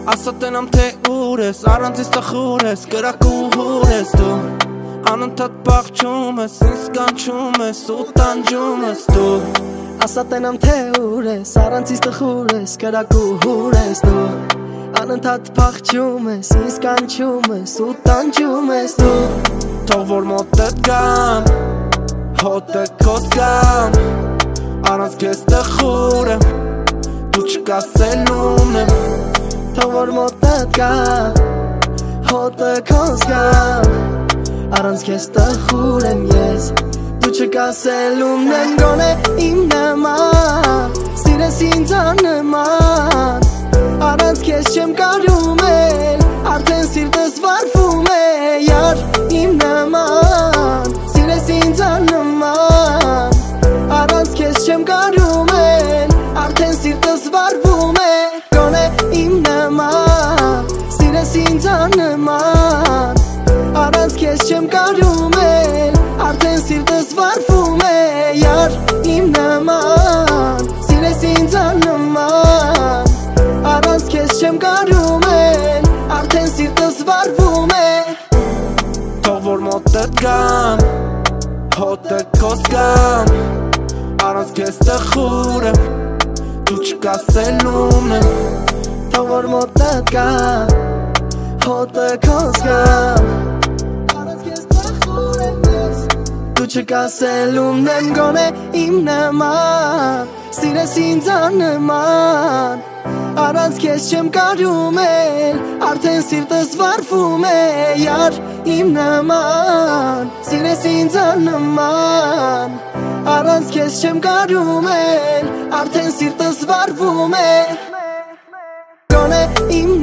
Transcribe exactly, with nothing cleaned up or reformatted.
Ասա տենամ թե ուր ես, առանց իս տխուր ես, կրակուհուր ես դու Անընդհատ պաղչում ես, ինձ կանչում ես ու տանջում ես դու Ասա տենամ թե ուր ես, առանց իս տխուր ես, կրակուհուր ես դու Անընդհատ պաղչում ես, ինձ կանչում ես ու տանջում ես դու Թող որ մոտդ գամ, հոտը քոս գամ Առանց քեզ տխուր եմ, դու չկաս ելուն եմ Թող որ մոտդ գամ, հոտը քոս գամ Առանց քեզ տխուր եմ ես, դու չկաս ելուն եմ Գոնե իմ նման, սիրես ինձ աննման Առանց քեզ չեմ կարում էլ, արդեն սիրտս վարվում է Յար իմ նման, սիրես ինձ աննման Առանց քեզ չեմ կարում էլ, արդեն սիրտս վարվում է Գոնե իմ նման, սիրես ինձ աննման Առանց քեզ չեմ կարում էլ, արդեն սիրտս վարվում է Յար իմ նման, սիրես ինձ աննման Առանց քեզ չեմ կարում էլ, արդեն սիրտս վարվում է Թող որ մոտդ գամ, հոտը քոս գամ Առանց քեզ տխուր եմ, դու չկաս ելուն եմ Թող որ մոտդ գամ, հոտը քոս գամ Առանց քեզ տխուր եմ ես, դու չկաս ելուն եմ Գոնե իմ նման, սիրես ինձ աննման Առանց քեզ չեմ կարում էլ, արդեն սիրտս վարվում է Յար իմ նման, սիրես ինձ աննման Առանց քեզ չեմ կարում էլ, արդեն սիրտս վարվում է Գոնե իմ